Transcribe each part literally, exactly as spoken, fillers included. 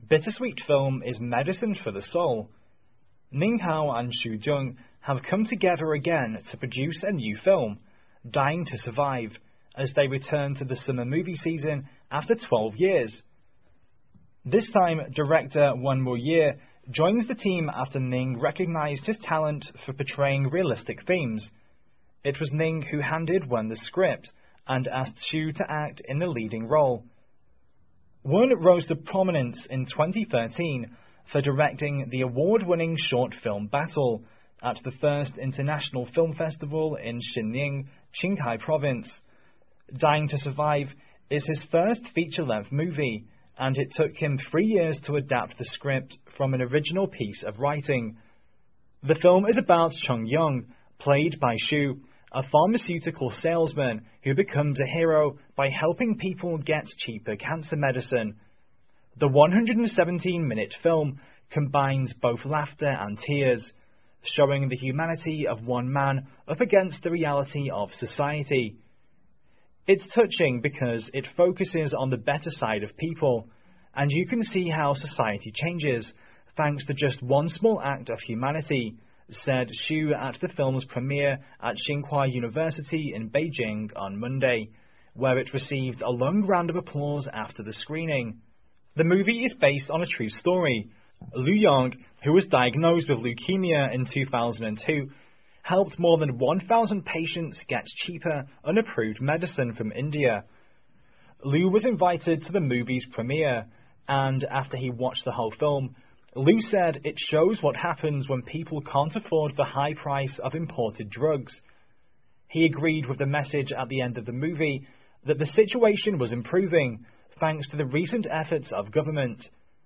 bittersweet film is medicine for the soul. Ning Hao and Xu Zheng have come together again to produce a new film, Dying to Survive, as they return to the summer movie season after twelve years. This time, director Wen Moye joins the team after Ning recognized his talent for portraying realistic themes. It was Ning who handed Wen the script and asked Xu to act in the leading role. Wen rose to prominence in twenty thirteen for directing the award-winning short film Battle at the first International Film Festival in Xining, Qinghai Province. Dying to Survive is his first feature-length movie, and it took him three years to adapt the script from an original piece of writing. The film is about Cheng Yong, played by Xu, a pharmaceutical salesman who becomes a hero by helping people get cheaper cancer medicine. The one hundred seventeen minute film combines both laughter and tears, showing the humanity of one man up against the reality of society. It's touching because it focuses on the better side of people, and you can see how society changes thanks to just one small act of humanity, said Xu at the film's premiere at Tsinghua University in Beijing on Monday, where it received a long round of applause after the screening. The movie is based on a true story. Lu Yong, who was diagnosed with leukemia in two thousand two, helped more than one thousand patients get cheaper, unapproved medicine from India. Lu was invited to the movie's premiere, and after he watched the whole film, Lu said it shows what happens when people can't afford the high price of imported drugs. He agreed with the message at the end of the movie that the situation was improving thanks to the recent efforts of government.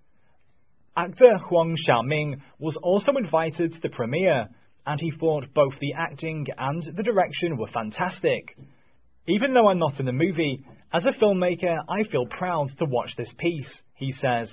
Actor Huang Xiaoming was also invited to the premiere, and he thought both the acting and the direction were fantastic. Even though I'm not in the movie, as a filmmaker I feel proud to watch this piece, he says.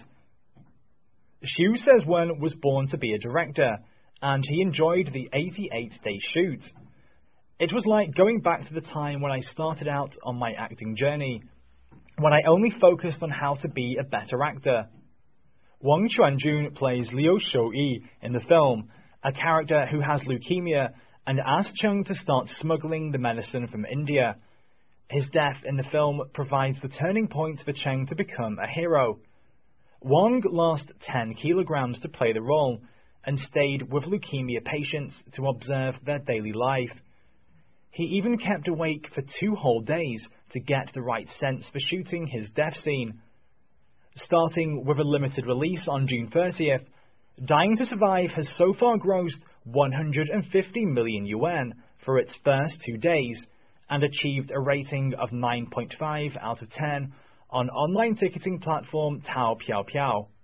Xu says Wen was born to be a director, and he enjoyed the eighty-eight day shoot. It was like going back to the time when I started out on my acting journey, when I only focused on how to be a better actor. Wang Quanjun plays Liu Shouyi in the film, a character who has leukemia and asked Cheng to start smuggling the medicine from India. His death in the film provides the turning point for Cheng to become a hero. Wang lost ten kilograms to play the role and stayed with leukemia patients to observe their daily life. He even kept awake for two whole days to get the right sense for shooting his death scene. Starting with a limited release on June thirtieth, Dying to Survive has so far grossed one hundred fifty million yuan for its first two days and achieved a rating of nine point five out of ten on online ticketing platform Tao Piao Piao.